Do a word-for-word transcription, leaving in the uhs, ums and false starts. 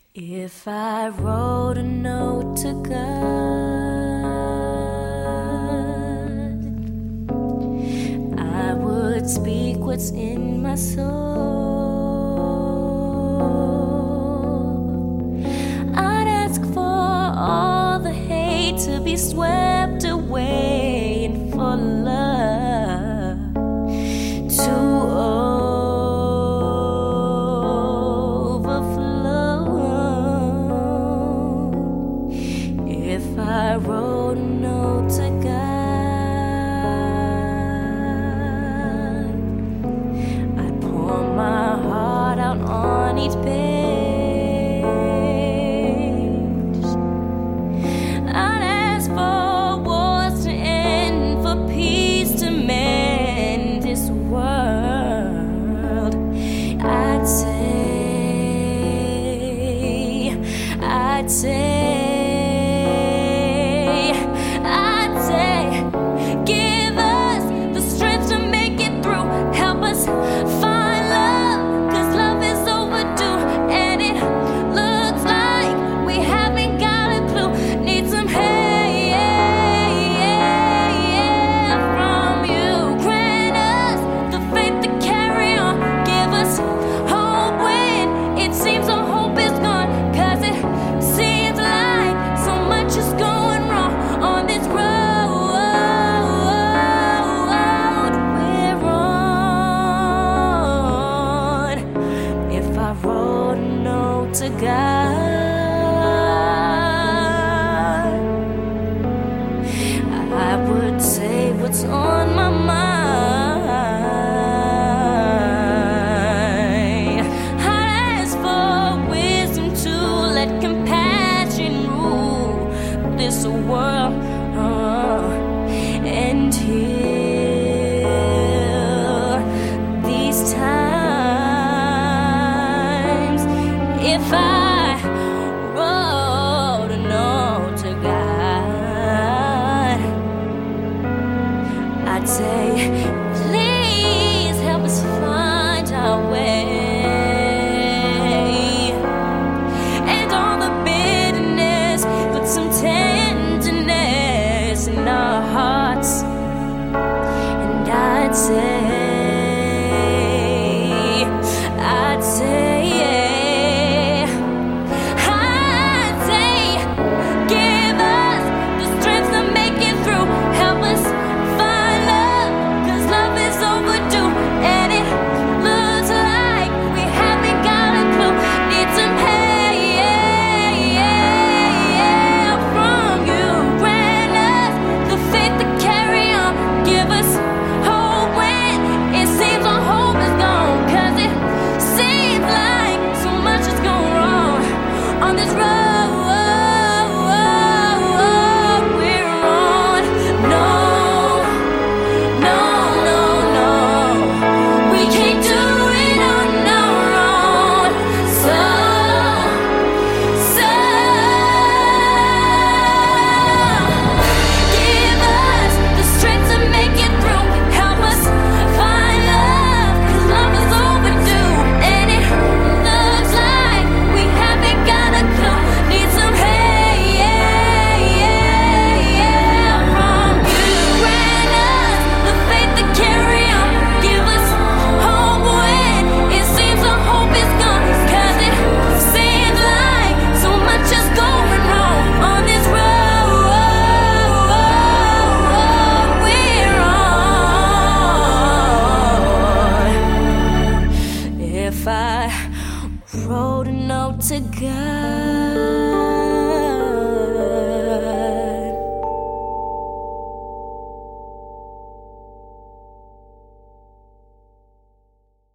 If I wrote a note to God, I would speak what's in my soul. I'd ask for all the hate to be swept away and for love to overflow. If I wrote a note to God, I'd pour my heart out on each page. I'd ask for wars to end, for peace to mend this world. I'd say, I'd say, I'd say, give us the strength to make it through. Help us find love, 'cause love is overdue, and it looks like we haven't got a clue. Need some help from you. Grant us the faith to carry on. Give us hope when it seems our hope is gone, 'cause it seems like so much is going wrong on this road we're on. If I wrote a note to God, I would say what's on my mind. I'd ask for wisdom to let compassion rule this world, uh, and heal these times. If I wrote a note to God, I'd say, please help us find our way. And all the bitterness, put some tenderness in our hearts. And I'd say, I'd say, I'd say, give us the strength to make it through. Help us find love, 'cause love is overdue, and it looks like we haven't got a clue. Need some help from you. Grant us the faith to carry on. Give us hope when it seems our hope is gone, 'cause it seems like so much is going wrong on this road we're on. No, no, no, no, we can't do it on our own. So, so give us the strength to make it through. Help us find love, 'cause love is overdue, and it looks like we haven't got a clue. Need some help from you. Grant us the faith to carry on. Give us hope when it seems our hope is gone, 'cause it seems like so much is going wrong on this road we're on. If I wrote a note to God,